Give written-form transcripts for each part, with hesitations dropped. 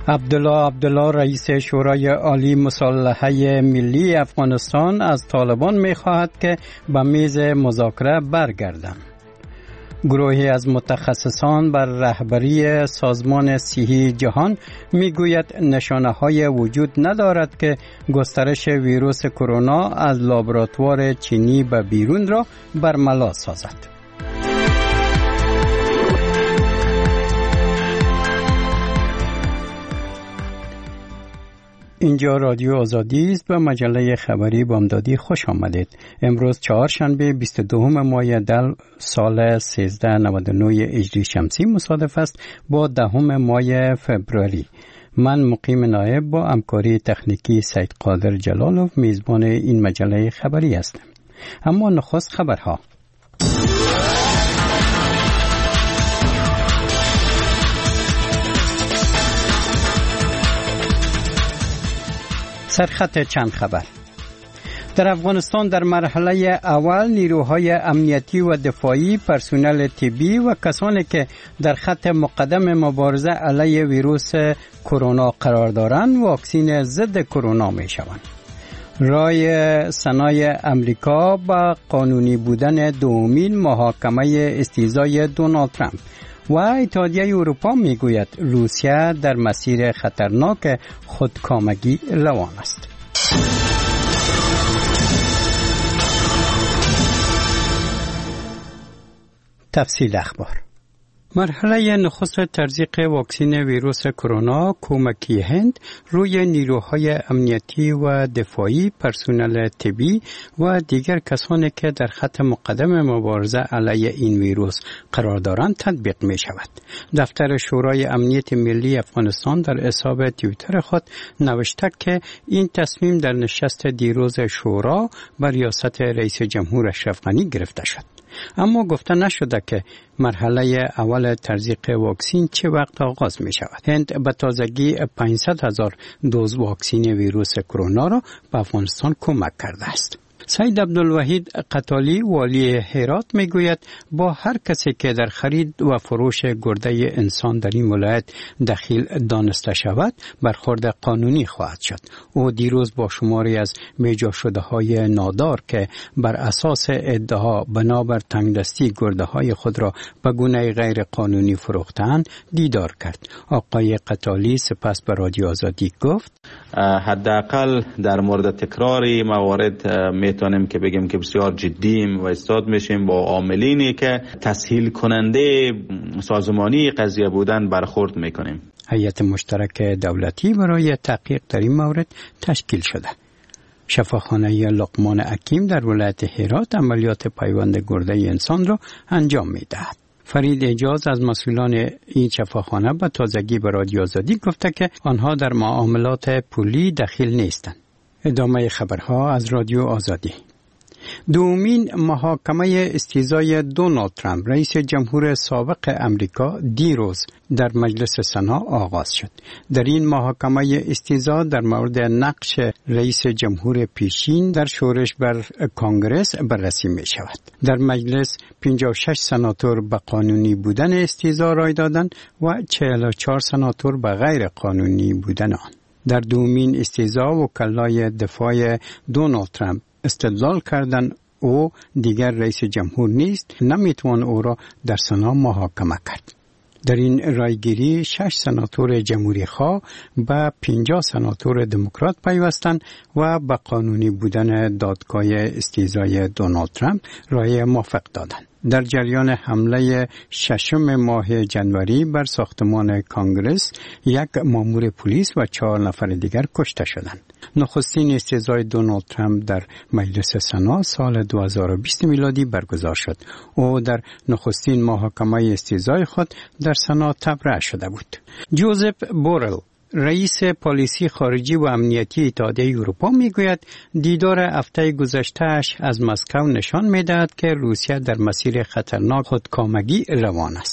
عبدالله رئیس شورای عالی مسلحه ملی افغانستان از طالبان می‌خواهد که به میز مذاکره برگردند. گروهی از متخصصان بر رهبری سازمان صحی جهان میگوید نشانه‌های وجود ندارد که گسترش ویروس کرونا از لابراتوار چینی به بیرون را برملا سازد. اینجا رادیو آزادی است و مجله خبری بامدادی خوش آمدید. امروز چهارشنبه 22 ماه دل سال 1399 هجری شمسی مصادف است با 10 ماه فوریه. من مقیم نایب با همکاری تکنیکی سید قادر جلالوف میزبان این مجله خبری هستم. اما نخست خبرها. سرخط چند خبر. در افغانستان در مرحله اول نیروهای امنیتی و دفاعی، پرسنل طبی و کسانی که در خط مقدم مبارزه علیه ویروس کرونا قرار دارند واکسین ضد کرونا می شوند. رای سنای امریکا با قانونی بودن دومین محاکمه استیزای دونالد ترامپ و اتحادیه اروپا میگوید روسیه در مسیر خطرناک خودکامگی روان است. تفصیل اخبار. مرحله نخست تزریق واکسن ویروس کرونا کمکی هند روی نیروهای امنیتی و دفاعی، پرسنل طبی و دیگر کسانی که در خط مقدم مبارزه علیه این ویروس قرار دارند تطبیق می شود. دفتر شورای امنیت ملی افغانستان در حساب توییتر خود نوشته که این تصمیم در نشست دیروز شورا بر ریاست رئیس جمهور اشرف غنی گرفته شد. اما گفته نشده که مرحله اول تزریق واکسن چه وقت آغاز می شود. هند به تازگی 500,000 دوز واکسن ویروس کرونا را به افغانستان کمک کرده است. سید عبدالوحید قتالی والی هرات میگوید با هر کسی که در خرید و فروش گرده انسان در این ولایت دخیل دانسته شود برخورد قانونی خواهد شد. او دیروز با شماری از میجا شده های نادار که بر اساس ادعا بنابر تنگدستی گرده های خود را به گونه غیر قانونی فروختند دیدار کرد. آقای قتالی سپس به رادیو آزادی گفت حداقل در مورد تکراری موارد میتونیم که بگیم که بسیار جدیم و استاد میشیم با عاملینی که تسهیل کننده سازمانی قضیه بودن برخورد میکنیم. هیئت مشترک دولتی برای تحقیق در این مورد تشکیل شده. شفاخانه لقمان حکیم در ولایت هرات عملیات پیوند گرده انسان را انجام میدهد. فرید اجاز از مسئولان این شفاخانه به تازگی به رادیو آزادی گفته که آنها در معاملات پولی دخیل نیستند. ادامه خبرها از رادیو آزادی. دومین محاکمه استیزای دونالد ترامپ رئیس جمهور سابق امریکا دیروز در مجلس سنا آغاز شد. در این محاکمه استیزا در مورد نقش رئیس جمهور پیشین در شورش بر کنگره بررسی می شود. در مجلس 56 سناتور به قانونی بودن استیزا رای دادند و 44 سناتور به غیر قانونی بودن آن. در دومین استیزا وکلای دفاع دونالد ترامپ استدلال کردند او دیگر رئیس جمهور نیست، نمیتوان او را در سنا محاکمه کرد. در این رایگیری 6 سناتور جمهوری خواه به 50 سناتور دموکرات پیوستند و به قانونی بودن دادگاه استیزای دونالد ترامپ رای موافق دادند. در جریان حمله 6 ماه جنوری بر ساختمان کانگرس 1 مامور پلیس و 4 نفر دیگر کشته شدند. نخستین استیزای دونالد ترامپ در مجلس سنا سال 2020 میلادی برگزار شد. او در نخستین محاکمه استیزای خود در سنا تبرئه شده بود. جوزف بورل رئیس پالیسی خارجی و امنیتی اتحادیه اروپا میگوید دیدار هفته گذشته‌اش از مسکو نشان میدهد که روسیه در مسیر خطرناک خودکامگی روان است.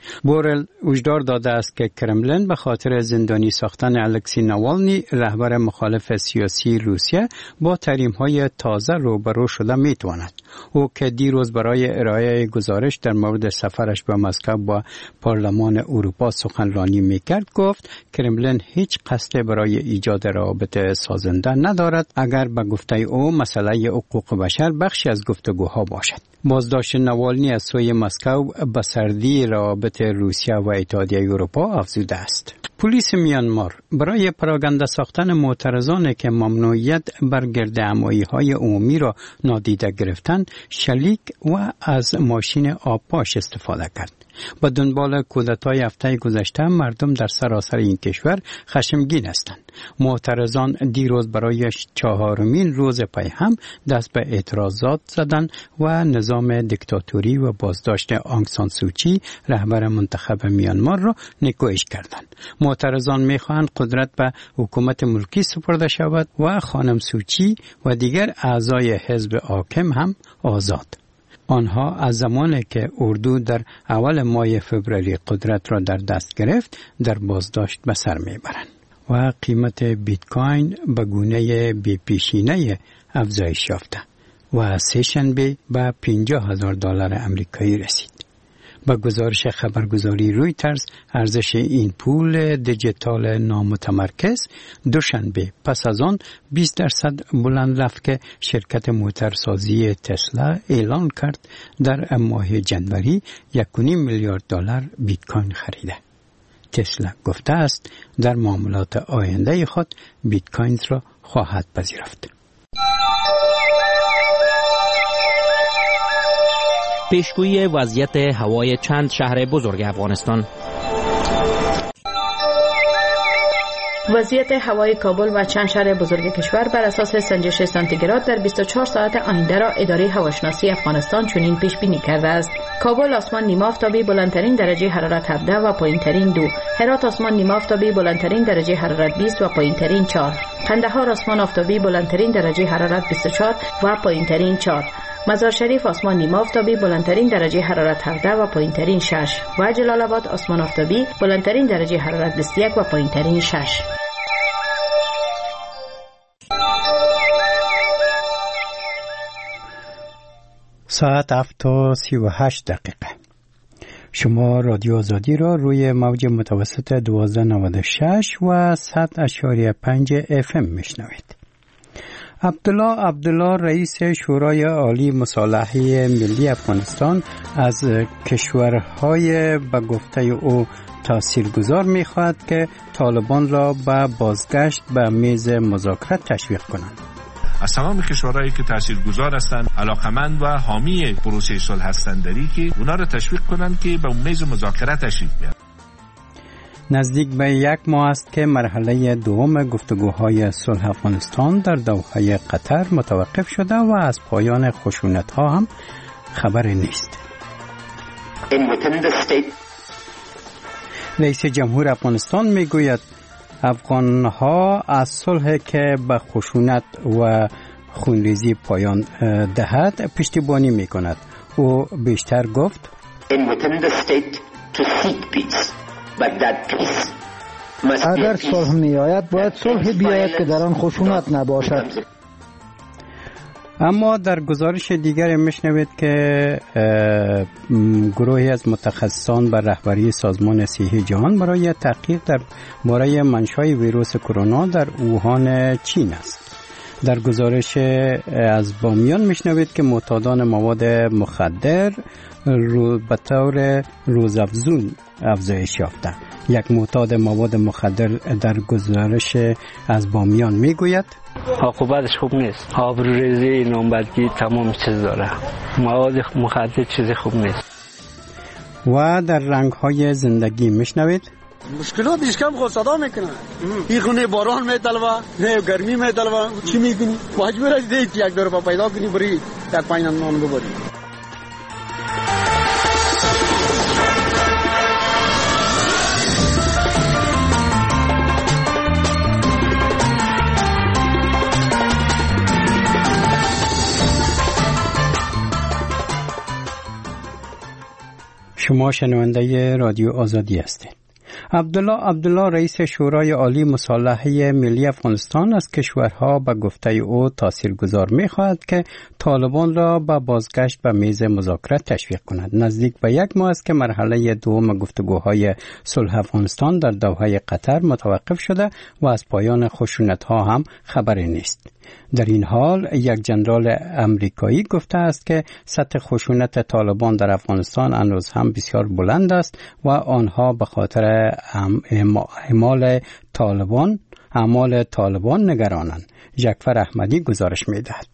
بورل هشدار داده است که کرملین به خاطر زندانی ساختن الکسی ناوالنی رهبر مخالف سیاسی روسیه با تحریم‌های تازه روبرو شده می‌تواند. او که دیروز برای ارائه گزارش در مورد سفرش به مسکو با پارلمان اروپا سخنرانی می‌کرد گفت کرملین هیچ قصد برای ایجاد روابط سازنده ندارد اگر به گفته او مسئله حقوق بشر بخشی از گفتگوها باشد. بازداشت ناوالنی از سوی مسکو به سردی روابط روسیه و اتحادیه اروپا افزوده است. پلیس میانمار برای پراگنده ساختن معترضانی که ممنوعیت بر گردهمایی‌های عمومی را نادیده گرفتن شلیک و از ماشین آبپاش استفاده کرد. با دنبال کودتای هفته گذشته مردم در سراسر این کشور خشمگین هستند. معترضان دیروز برای 4مین روز پی هم دست به اعتراضات زدند و نظام دیکتاتوری و بازداشت آنگ سان سوچی رهبر منتخب میانمار را نکوهش کردند. معترضان می‌خواهند قدرت به حکومت ملکی سپرده شود و خانم سوچی و دیگر اعضای حزب حاکم هم آزاد. آنها از زمانی که اردو در اول ماه فوریه قدرت را در دست گرفت در بازداشت به سر میبرند و قیمت بیت کوین به گونه بی‌پیشینه افزایش یافته و سه‌شنبه به $50,000 آمریکایی رسید. با گزارش خبرگزاری رویترز ارزش این پول دیجیتال نامتمرکز دوشنبه پس از آن 20% بلند رفت که شرکت موتورسازی تسلا اعلان کرد در ماه جنوری $1.5 میلیارد بیت کوین خریده. تسلا گفته است در معاملات آینده خود بیت کوین را خواهد پذیرفت. پیشگویی وضعیت هوای چند شهر بزرگ افغانستان. وضعیت هوای کابل و چند شهر بزرگ کشور بر اساس سنجش سانتیگراد در 24 ساعت آینده را اداره هواشناسی افغانستان چنین پیش بینی کرده است. کابل آسمان نیمه آفتابی بلندترین درجه حرارت 17 و پایینترین 2. هرات آسمان نیمه آفتابی بلندترین درجه حرارت 20 و پایینترین 4. قندهار آسمان آفتابی بلندترین درجه حرارت 24 و پایینترین 4. مزار شریف آسمان نیمه آفتابی بلندترین درجه حرارت 17 و پایینترین 6 و جلال آباد آسمان آفتابی بلندترین درجه حرارت 21 و پایینترین 6. ساعت 7:38. شما رادیو آزادی را روی موج متوسط 1296 و 100.5 FM میشنوید. عبدالله رئیس شورای عالی مصالحه ملی افغانستان از کشورهای به گفته او تاثیرگذار می‌خواهد که طالبان را به بازگشت به میز مذاکرات تشویق کنند. از تمام کشورهایی که تاثیرگذار هستند علاقمند و حامی پروسه صلح هستند که اونا را تشویق کنند که به میز مذاکرات تشریف بیارند. نزدیک به 1 ماه است که مرحله دوم گفتگوهای صلح افغانستان در دوحه قطر متوقف شده و از پایان خشونت‌ها هم خبر نیست. رئیس جمهور افغانستان میگوید افغانها از صلح که به خشونت و خونریزی پایان دهد پشتیبانی میکند. او بیشتر گفت اگر صلح میآید باید صلح بیاید که در آن خشونت نباشد. اما در گزارش دیگر میشنوید که گروهی از متخصصان بر رهبری سازمان صحی جهان برای تحقیق در باره منشأ ویروس کرونا در ووهان چین است. در گزارش از بامیان میشنوید که معتادان مواد مخدر به طور روزافزون افزایش یافته. یک معتاد مواد مخدر در گزارش از بامیان میگوید عاقبتش خوب نیست. آبروریزی، نامبردگی، تمام چیز داره. مواد مخدر چیز خوب نیست. و در رنگ‌های زندگی میشنوید مشکلات کم خود صدا میکنه. این خونه باران میطلبه، نه گرمی میطلبه. چی میکنی؟ مجبور هستی یک دور پیدا کنی بری در پایین نان ببری. شما شنونده رادیو آزادی هستید. عبدالله رئیس شورای عالی مصالحه ملی افغانستان از کشورها به گفته او تاثیرگذار می‌خواهد که طالبان را به بازگشت به میز مذاکره تشویق کند. نزدیک به 1 ماه است که مرحله دوم گفتگوهای صلح افغانستان در دوحه قطر متوقف شده و از پایان خشونت‌ها هم خبری نیست. در این حال یک جنرال امریکایی گفته است که سطح خشونت طالبان در افغانستان هنوز هم بسیار بلند است و آنها به خاطر اعمال طالبان نگرانند. جعفر احمدی گزارش می‌دهد.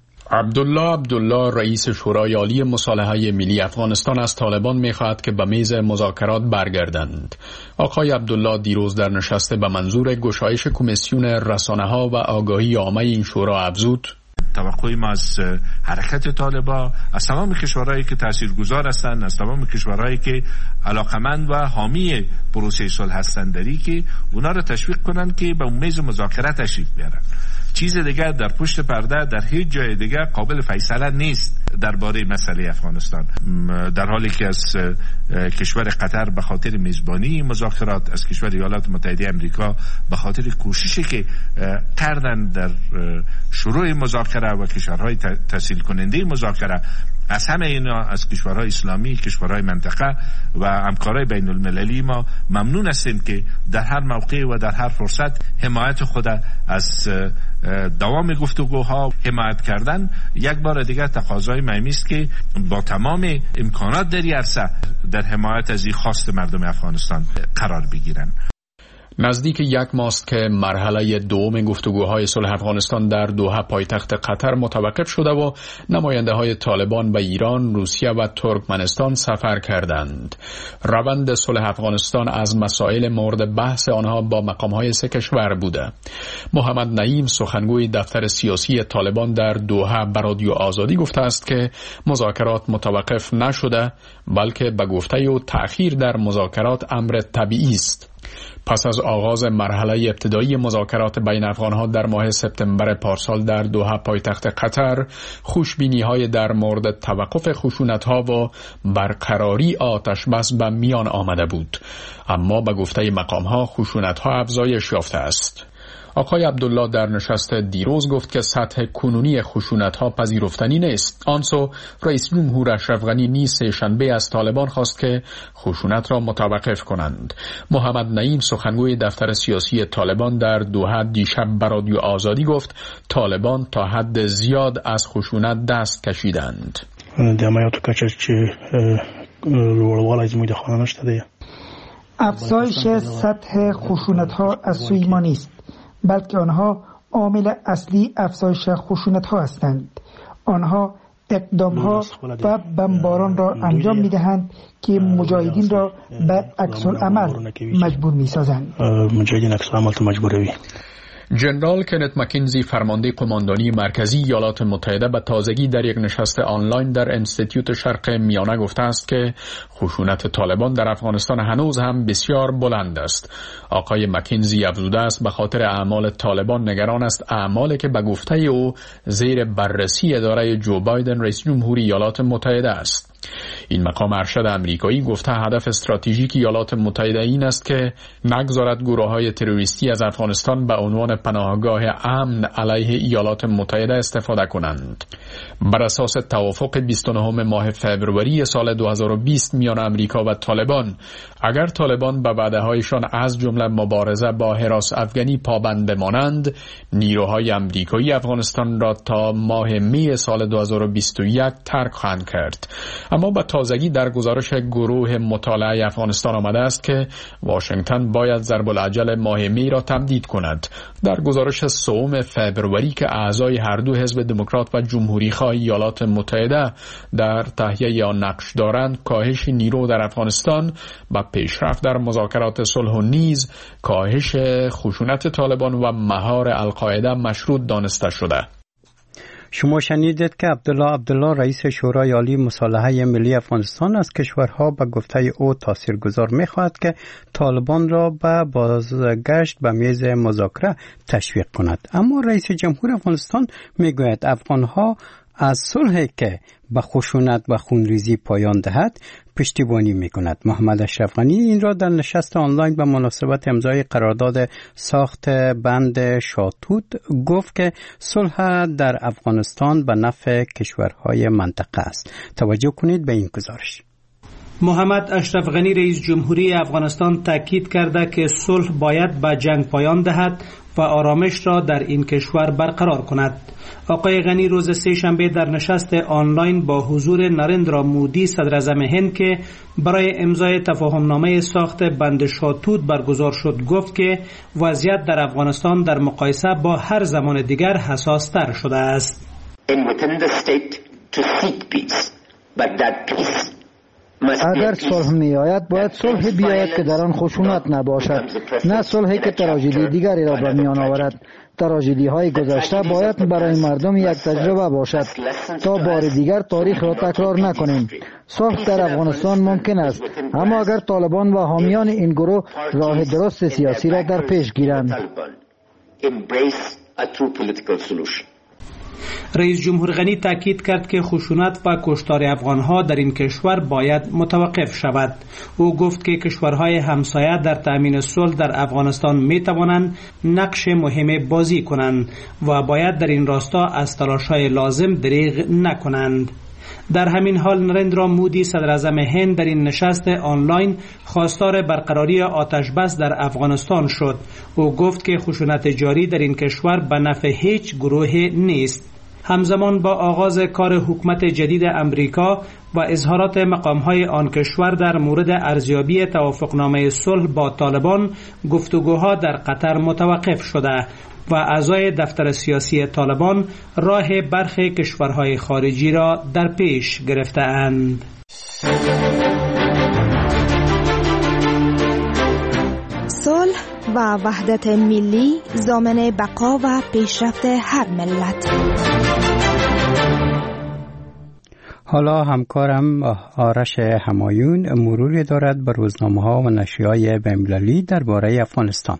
عبدالله رئیس شورای عالی مصالحه ملی افغانستان از طالبان می‌خواهد که به میز مذاکرات برگردند. آقای عبدالله دیروز در نشست به منظور گشایش کمیسیون رسانه‌ها و آگاهی عامه این شورا افزود: توقعی ما از حرکت طالبان، از تمام کشورهایی که تاثیرگذار هستند، از تمام کشورهایی که علاقمند و حامی پروسه صلح هستند، که اونا رو تشویق کنند که به میز مذاکره تشریف بیارن. چیز دیگه در پشت پرده در هیچ جای دیگه قابل فیصله نیست درباره مسئله افغانستان، در حالی که از کشور قطر به خاطر میزبانی مذاکرات، از کشور ایالات متحده آمریکا به خاطر کوششی که کردن در شروع مذاکره و کشورهای تسهیل کننده مذاکره، از همه اینا، از کشورهای اسلامی، کشورهای منطقه و همکارای بین المللی ما ممنون هستیم که در هر موقع و در هر فرصت حمایت خود از دوام گفتگوها حمایت کردن. یک بار دیگر تقاضای مهمی است که با تمام امکانات در این عرصه در حمایت از این خواست مردم افغانستان قرار بگیرن. نزدیک 1 ماه است که مرحله دوم گفتگوهای صلح افغانستان در دوحه پایتخت قطر متوقف شده و نماینده‌های طالبان به ایران، روسیه و ترکمنستان سفر کردند. روند صلح افغانستان از مسائل مورد بحث آنها با مقام‌های 3 کشور بوده. محمد نعیم، سخنگوی دفتر سیاسی طالبان در دوحه، به رادیو آزادی گفته است که مذاکرات متوقف نشده، بلکه به گفته او تأخیر در مذاکرات امر طبیعی است. پس از آغاز مرحله ابتدایی مذاکرات بین افغانها در ماه سپتامبر پارسال در دوحه پایتخت قطر، خوشبینی‌های در مورد توقف خشونت‌ها و برقراری آتش بس به میان آمده بود، اما به گفته مقام‌ها خشونت‌ها افزایش یافته است. آقای عبدالله در نشست دیروز گفت که سطح کنونی خشونت‌ها پذیرفتنی نیست. آنسو رئیس جمهور اشرف غنی نیز شنبه از طالبان خواست که خشونت را متوقف کنند. محمد نعیم، سخنگوی دفتر سیاسی طالبان در دوحه، دیشب به رادیو آزادی گفت طالبان تا حد زیاد از خشونت دست کشیدند. افزایش سطح خشونت‌ها از سوی ما نیست، بلکه آنها عامل اصلی افزایش خشونت‌ها هستند. آنها اقدام‌ها و بمباران را انجام می‌دهند که مجاهدین را به عکس‌العمل مجبور می‌سازند. جنرال کنت مکینزی، فرمانده قماندانی مرکزی ایالات متحده، به تازگی در یک نشست آنلاین در انستیتیوت شرق میانه گفته است که خشونت طالبان در افغانستان هنوز هم بسیار بلند است. آقای مکینزی افزوده است به خاطر اعمال طالبان نگران است، اعمالی که به گفته او زیر بررسی اداره جو بایدن رئیس جمهوری ایالات متحده است. این مقام ارشد امریکایی گفته هدف استراتژیک ایالات متحده این است که نگذارد گروه‌های تروریستی از افغانستان به عنوان پناهگاه امن علیه ایالات متحده استفاده کنند. بر اساس توافق 29 ماه فوریه سال 2020 میان امریکا و طالبان، اگر طالبان به وعده‌هایشان از جمله مبارزه با حراس افغانی پابند بمانند، نیروهای امریکایی افغانستان را تا ماه می سال 2021 ترک خواهند کرد. اما به تازگی در گزارش گروه مطالعه افغانستان آمده است که واشنگتن باید ضرب العجل ماه می را تمدید کند. در گزارش 3 فوریه که اعضای هر دو حزب دموکرات و جمهوری خواه ایالات متحده در تهیه آن نقش دارند، کاهش نیرو در افغانستان و پیشرفت در مذاکرات صلح و نیز کاهش خشونت طالبان و مهار القاعده مشروط دانسته شده. شما شنیدید که عبدالله رئیس شورای عالی مصالحه ملی افغانستان از کشورها به گفته او تاثیرگذار می‌خواهد که طالبان را به بازگشت به میز مذاکره تشویق کند. اما رئیس جمهور افغانستان میگوید افغانها از صلحی که به خشونت و خونریزی پایان دهد پشتیبانی میکند. محمد اشرف غنی این را در نشست آنلاین به مناسبت امضای قرارداد ساخت بند شاتوت گفت که صلح در افغانستان به نفع کشورهای منطقه است. توجه کنید به این گزارش. محمد اشرف غنی رئیس جمهوری افغانستان تاکید کرده که صلح باید به جنگ پایان دهد و آرامش را در این کشور برقرار کند. آقای غنی روز سه‌شنبه در نشست آنلاین با حضور نریندرا مودی صدر اعظم هند که برای امضای تفاهمنامه ساخت بند شاتوت برگزار شد گفت که وضعیت در افغانستان در مقایسه با هر زمان دیگر حساس‌تر شده است. اگر صلح می آید باید صلح بیاید که در آن خشونت نباشد، نه صلحی که تراژدی دیگری را به میان آورد. تراژدی های گذشته باید برای مردم یک تجربه باشد تا بار دیگر تاریخ را تکرار نکنیم. صلح در افغانستان ممکن است، اما اگر طالبان و حامیان این گروه راه درست سیاسی را در پیش گیرند. رئیس جمهور غنی تاکید کرد که خشونت و کشتار افغانها در این کشور باید متوقف شود. او گفت که کشورهای همسایه در تأمین صلح در افغانستان می توانند نقش مهم بازی کنند و باید در این راستا از تلاش‌های لازم دریغ نکنند. در همین حال نریندرا مودی صدر اعظم هند در این نشست آنلاین خواستار برقراری آتش بس در افغانستان شد. او گفت که خشونت جاری در این کشور به نفع هیچ گروه نیست. همزمان با آغاز کار حکومت جدید امریکا و اظهارات مقام‌های آن کشور در مورد ارزیابی توافقنامه صلح با طالبان، گفتگوها در قطر متوقف شده و اعضای دفتر سیاسی طالبان راه برخی کشورهای خارجی را در پیش گرفته‌اند. صلح و وحدت ملی ضامن بقا و پیشرفت هر ملت. حالا همکارم آرش همایون مروری دارد به روزنامه‌ها و نشریه‌های بین‌المللی درباره افغانستان.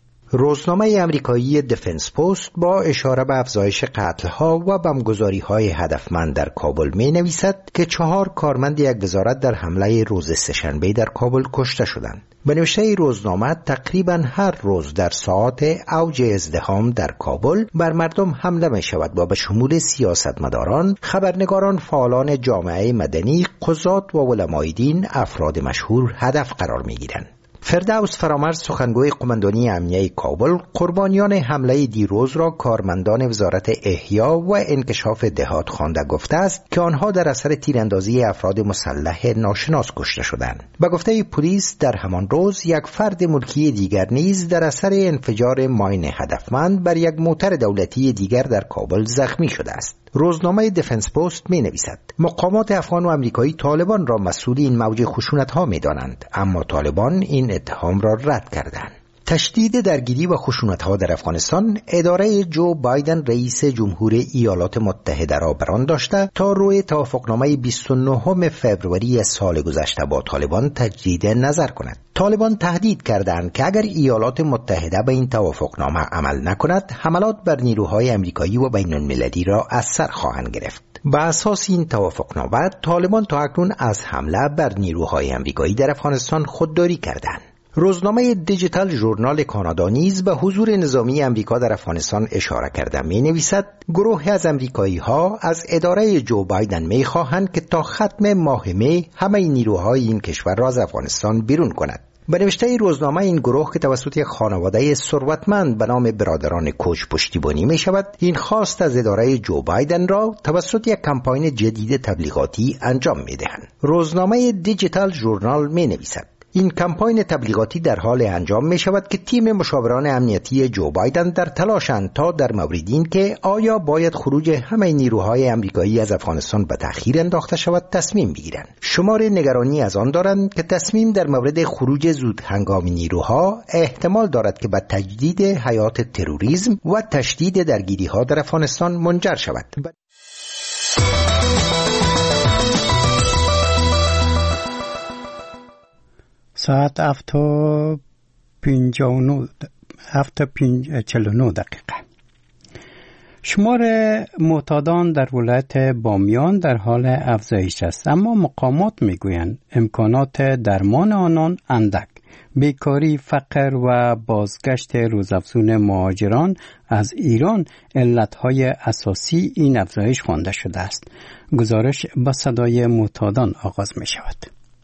روزنامه امریکایی دفنس پست با اشاره به افزایش قتل‌ها و بمبگذاری‌های هدفمند در کابل می‌نویسد که 4 کارمند یک وزارت در حمله روز سه‌شنبه در کابل کشته شدند. به نوشته روزنامه تقریباً هر روز در ساعات اوج ازدحام در کابل بر مردم حمله می شود و به شمول سیاستمداران، خبرنگاران، فعالان جامعه مدنی، قضات و علمای دین، افراد مشهور هدف قرار می گیرند. فردوس فرامرز سخنگوی قماندانی امنیه کابل قربانیان حمله دیروز را کارمندان وزارت احیا و انکشاف دهات خوانده گفته است که آنها در اثر تیراندازی افراد مسلح ناشناس کشته شدند. به گفته پلیس در همان روز یک فرد ملکی دیگر نیز در اثر انفجار ماین هدفمند بر یک موتر دولتی دیگر در کابل زخمی شده است. روزنامه دفنس پست می نویسد مقامات افغان و امریکایی طالبان را مسئول این موج خشونت ها می دانند، اما طالبان این اتهام را رد کردند. تشدید درگیری و خشونت‌ها در افغانستان اداره جو بایدن رئیس جمهور ایالات متحده را بران داشته تا روی توافقنامه 29 فوریه سال گذشته با طالبان تجدید نظر کند. طالبان تهدید کردند که اگر ایالات متحده به این توافقنامه عمل نکند، حملات بر نیروهای امریکایی و بین‌المللی را از سر خواهند گرفت. بر اساس این توافقنامه طالبان تا اکنون از حمله بر نیروهای امریکایی در افغانستان خودداری کردند. روزنامه دیجیتال ژورنال کانادا نیز به حضور نظامی امریکا در افغانستان اشاره کرده می نویسد گروه از امریکایی ها از اداره جو بایدن می خواهند که تا ختم ماه می همه نیروهای این کشور را از افغانستان بیرون کند. به نوشته روزنامه این گروه که توسط خانواده ثروتمند به نام برادران کوچ پشتیبانی می شود، این خواست از اداره جو بایدن را توسط یک کمپاین جدید تبلیغاتی انجام می دهند. روزنامه دیجیتال ژورنال می نویسد این کمپاین تبلیغاتی در حال انجام می شود که تیم مشاوران امنیتی جو بایدن در تلاشند تا در مورد این که آیا باید خروج همه نیروهای امریکایی از افغانستان به تأخیر انداخته شود تصمیم بگیرند. شمار نگرانی از آن دارند که تصمیم در مورد خروج زود هنگام نیروها احتمال دارد که به تجدید حیات تروریسم و تشدید درگیری ها در افغانستان منجر شود. ساعت 7:49 دقیقه. شمار معتادان در ولایت بامیان در حال افزایش است، اما مقامات میگویند امکانات درمان آنان اندک. بیکاری، فقر و بازگشت روزافزون مهاجران از ایران علتهای اساسی این افزایش خوانده شده است. گزارش با صدای معتادان آغاز می شود.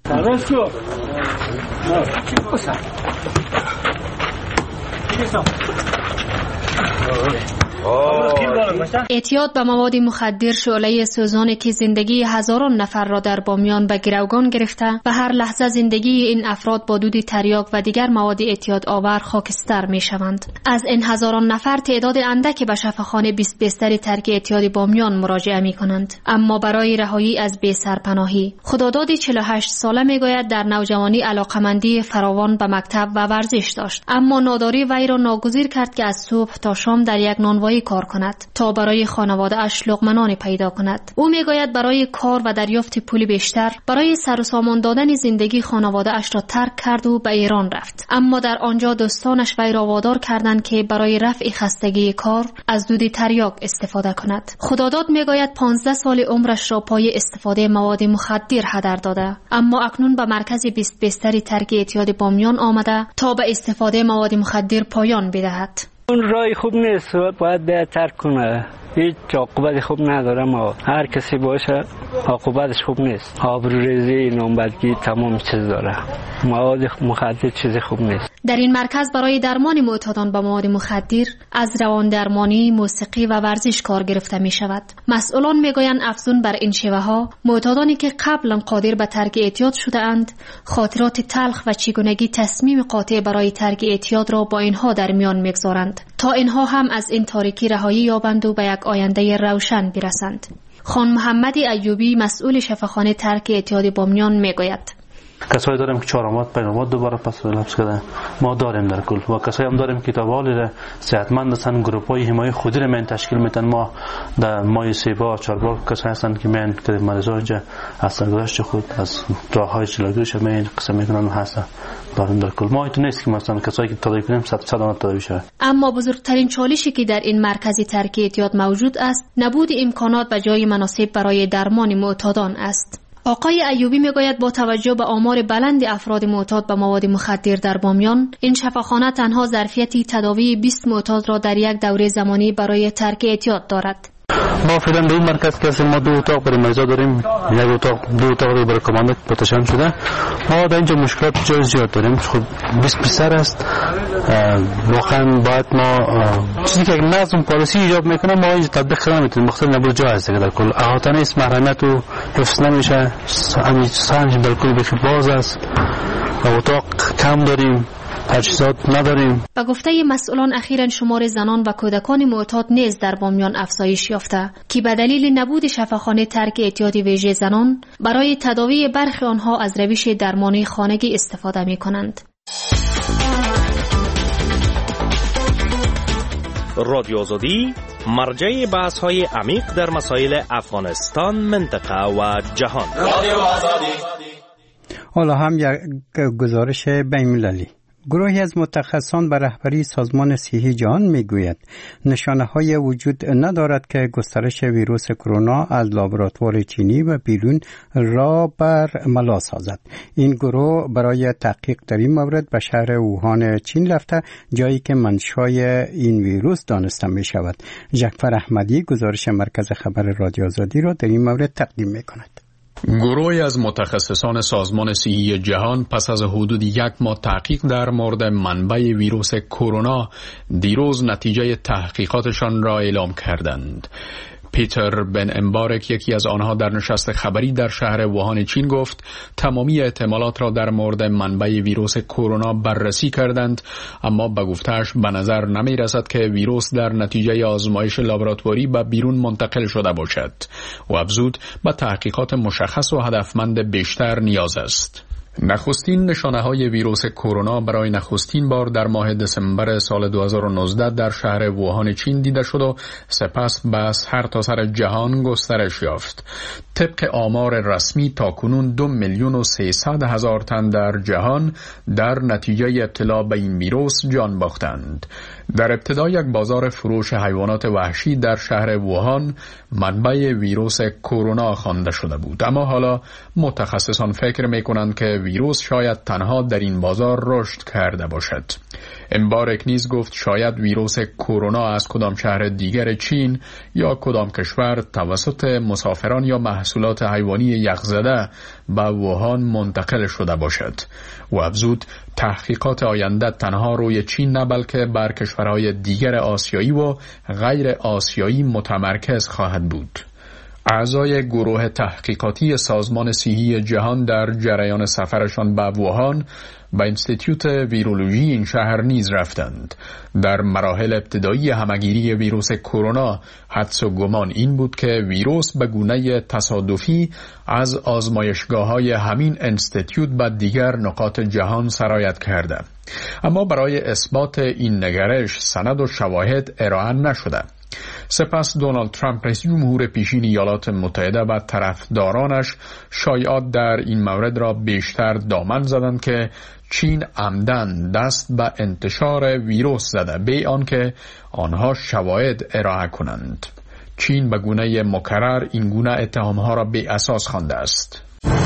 اعتیاد به مواد مخدر شعله سوزانی که زندگی هزاران نفر را در بامیان به گروگان گرفته و هر لحظه زندگی این افراد با دود تریاک و دیگر مواد اعتیاد آور خاکستر می شوند. از این هزاران نفر تعداد اندکی به شفاخانه 20 بستر ترک اعتیاد بامیان مراجعه می کنند، اما برای رهایی از بی سرپناهی. خداداد 48 ساله می گوید در نوجوانی علاقمندی فراوان به مکتب و ورزش داشت، اما ناداری وی را ناگزیر کرد که از صبح تا شام در یک نانوایی کار کند تا برای خانواده اش لقمه نان پیدا کند. او میگوید برای کار و دریافت پول بیشتر برای سر و سامان دادن زندگی خانواده اش را ترک کرد و به ایران رفت، اما در آنجا دوستانش وی را وادار کردند که برای رفع خستگی کار از دود تریاک استفاده کند. خداداد میگوید 15 سال عمرش را پای استفاده مواد مخدر هدر داده، اما اکنون به مرکز 20 بستر ترک اعتیاد بامیان آمده تا به استفاده مواد مخدر پایان بدهد. اون رای خوب نیست، باید ترک کنه. هیچ عاقبت خوب نداره، ما هر کسی باشه عاقبتش خوب نیست. آبروریزی، نامبردگی، تمام چیز داره. مواد مخدر چیز خوب نیست. در این مرکز برای درمان معتادان به مواد مخدر از روان درمانی، موسیقی و ورزش کار گرفته می شود. مسئولان می گویند افزون بر این شیوه ها معتادانی که قبلا قادر به ترک اعتیاد شده اند خاطرات تلخ و چگونگی تصمیم قاطع برای ترک اعتیاد را با اینها در میان میگذارند تا اینها هم از این تاریکی رهایی یابند و به یک آینده روشن برسند. خان محمد ایوبی مسئول شفاخانه ترک اعتیاد بامیان میگوید کسایی داریم که 4 ماه 5 ماه دوباره پس لبس کردن، ما داریم در کل، و کسایی هم داریم که توالی را صحتمند هستن، گروپ‌های حمایت خودی را من تشکیل میدن. ما در ماه 3 بار 4 بار کسایی هستن که من که مریضا اینجا از سرگذشت خود از راههای جلوگیریش من قسم میکنن هستن داریم در کل. ما اینطور نیست که مثلا کسایی که تداوی کنیم 100% تداوی شود. اما بزرگترین چالشی که در این مرکز ترک اعتیاد موجود است نبود امکانات و جای مناسب برای درمان معتادان است. آقای ایوبی میگوید با توجه به آمار بلند افراد معتاد به مواد مخدر در بامیان، این شفاخانه تنها ظرفیت تداوی 20 معتاد را در یک دوره زمانی برای ترک اعتیاد دارد. ما فعلا در این مرکز که ما 2 اتاق برای مریضا داریم، یک اتاق 2 اتاق برای کماندت پاتشان شده. ما در اینجا مشکلات جای زیاد داریم، خب 20 بستر است. واقعا باید ما چیزی که نظم پالیسی ایجاب میکنه ما اینجا تطبیق کردن میتونیم، مختلف نبود جا هست در کل احاطه نیست، محرمیت و حفظ نمیشه، همین سنج در کل بخی باز است و اتاق کم داریم، تجهیزات نداریم. به گفته مسئولان اخیراً شمار زنان و کودکان معتاد نیز در بامیان افزایش یافته که به دلیل نبود شفاخانه ترک اعتیاد ویژه زنان برای تداوی برخی آنها از روش درمانی خانگی استفاده می کنند. رادیو آزادی مرجع بحث‌های عمیق در مسائل افغانستان، منطقه و جهان. رادیو آزادی. حالا هم یک گزارش بین‌المللی. گروهی از متخصصان به رهبری سازمان صحی جهان میگوید نشانه‌های وجود ندارد که گسترش ویروس کرونا از لابراتوار چینی و بیرون را بر ملا سازد. این گروه برای تحقیق در این مورد به شهر ووهان چین رفته، جایی که منشأ این ویروس دانسته می شود. جعفر احمدی گزارش مرکز خبر رادیو آزادی را در این مورد تقدیم می کند. گروهی از متخصصان سازمان صحی جهان پس از حدود 1 ماه تحقیق در مورد منبع ویروس کرونا دیروز نتیجه تحقیقاتشان را اعلام کردند. پیتر بن امبارک، یکی از آنها، در نشست خبری در شهر ووهان چین گفت تمامی احتمالات را در مورد منبع ویروس کرونا بررسی کردند، اما به گفته‌اش به نظر نمی رسد که ویروس در نتیجه آزمایش لابراتواری به بیرون منتقل شده باشد و افزود به تحقیقات مشخص و هدفمند بیشتر نیاز است. نخستین نشانه‌های ویروس کرونا برای نخستین بار در ماه دسامبر سال 2019 در شهر ووهان چین دیده شد و سپس به سرتاسر جهان گسترش یافت. طبق آمار رسمی تاکنون 2,300,000 تن در جهان در نتیجه ابتلا به این ویروس جان باختند. در ابتدا یک بازار فروش حیوانات وحشی در شهر ووهان منبع ویروس کرونا خوانده شده بود، اما حالا متخصصان فکر می‌کنند که ویروس شاید تنها در این بازار رشد کرده باشد. امبارک نیز گفت شاید ویروس کرونا از کدام شهر دیگر چین یا کدام کشور توسط مسافران یا محصولات حیوانی یخزده به ووهان منتقل شده باشد. و افزود تحقیقات آینده تنها روی چین نه بلکه بر کشورهای دیگر آسیایی و غیر آسیایی متمرکز خواهد بود. اعضای گروه تحقیقاتی سازمان صحی جهان در جریان سفرشان به ووهان به انستیتیوت ویرولوژی این شهر نیز رفتند. در مراحل ابتدایی همگیری ویروس کرونا حدس و گمان این بود که ویروس به گونه تصادفی از آزمایشگاه‌های همین انستیتیوت به دیگر نقاط جهان سرایت کرده، اما برای اثبات این نگرش سند و شواهد ارائه نشده. سپس دونالد ترامپ رئیس جمهور پیشین ایالات متحده و طرفدارانش شایعات در این مورد را بیشتر دامن زدند که چین عمدن دست به انتشار ویروس زده بی آنکه آنها شواهد ارائه کنند. چین به گونه مکرر این گونه اتهامها را بی اساس خوانده است.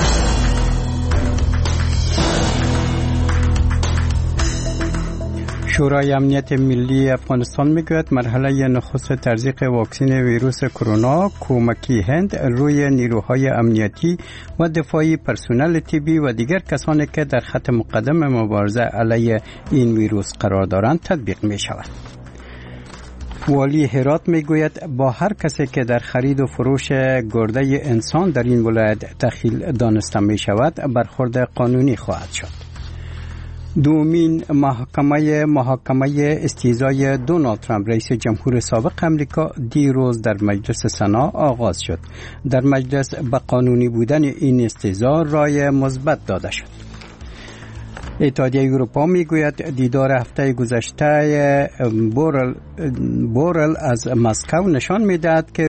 شورای امنیت ملی افغانستان میگوید مرحله نخست تزریق واکسن ویروس کرونا کمکی هند روی نیروهای امنیتی و دفاعی، پرسنل طبی و دیگر کسانی که در خط مقدم مبارزه علیه این ویروس قرار دارند تطبیق می شود. والی هرات میگوید با هر کسی که در خرید و فروش گرده انسان در این ولایت دخیل دانسته می شود برخورد قانونی خواهد شد. دومین محاکمه استیزای دونالد ترامپ رئیس جمهور سابق امریکا دیروز در مجلس سنا آغاز شد. در مجلس به قانونی بودن این استیزا رای مثبت داده شد. اتحادیه اروپا میگوید دیدار هفته گذشته بورل از مسکو نشان میدهد که